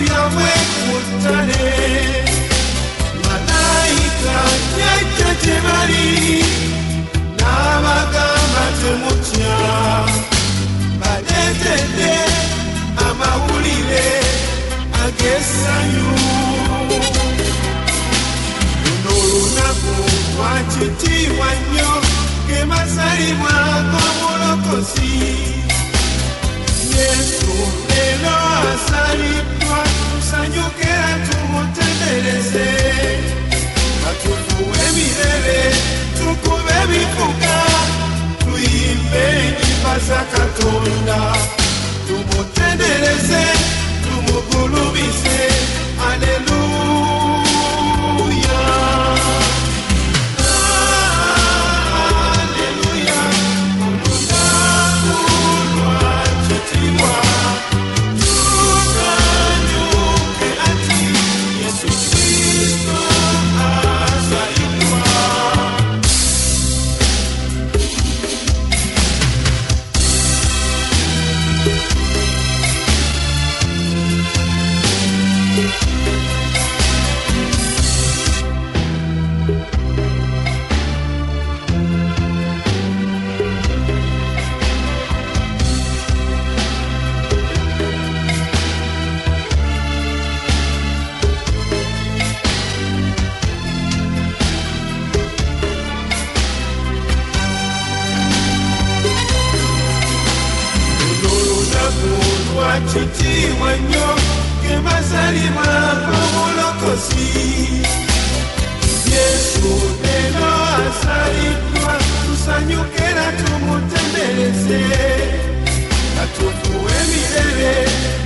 byawe kutale malaika yajja gye bali n'abagamba temutya baleetedde amawulire ag'essanyu luno olunaku lwakitiibwa nnyo ge mazaalibwa g'omulokozi Yesu lero asaliddwa tusanyuke era tumutendereze katufuwe emirere tukube ebivuga tuyimbe ennyimba za Katonda tumutendereze tumugulumize aleluya kitiibwa nnyo ge mazaalibwa g'omulokozi Yesu lero asaliddwa tusanyuke era tumutendereze katufuwe emirere